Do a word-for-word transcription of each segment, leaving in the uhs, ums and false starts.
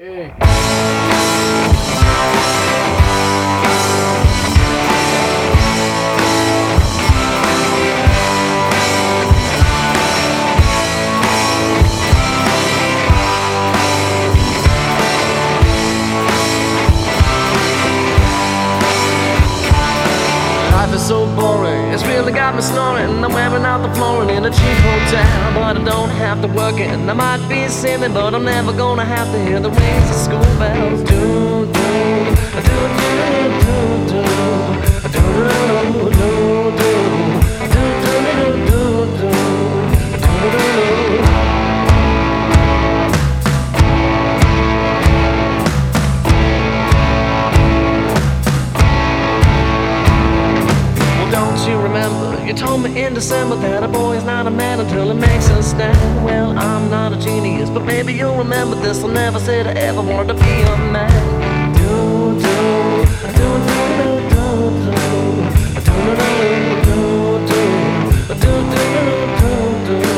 Hey. Life is so boring, it's really got me snoring. I'm wearing out the flooring in a cheap hotel, but I don't have to work it. And I might be silly, but I'm never gonna have to hear the rings of school bells. Do, do, do, do, do, do, do, do, do, do, do, do, you told me in December that a boy is not a man until he makes a stand. Well, I'm not a genius, but maybe you'll remember this. I never said I ever wanted to be a man. Do, do, do, do, do, do, do, do, do, do, do, do, do,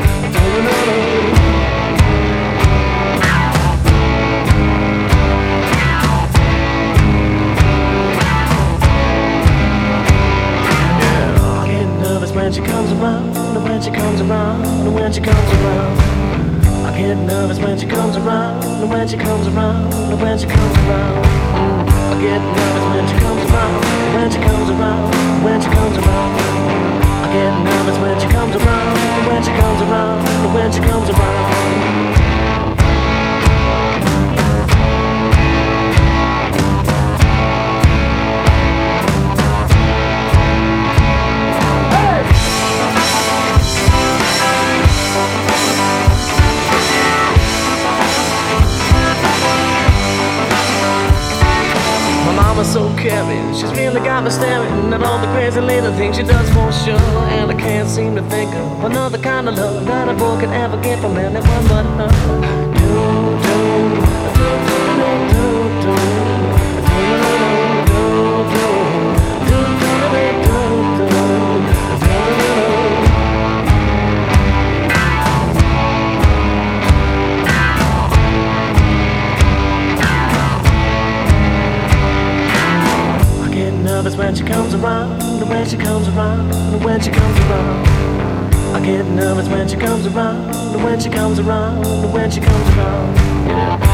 when she comes around, and when she comes around, and when she comes around, I get nervous when she comes around, and when she comes around, and when she comes around, I get nervous when she comes around, and when she comes around, and when she comes around, I get nervous when she comes around, and when she comes around, and when she comes around. So caring, she's really got me staring at all the crazy little things she does for sure. And I can't seem to think of another kind of love that a boy could ever get from anyone but her. Do, do, do, do, do, when she comes around, and when she comes around, and when she comes around, I get nervous when she comes around, and when she comes around, and when she comes around, yeah.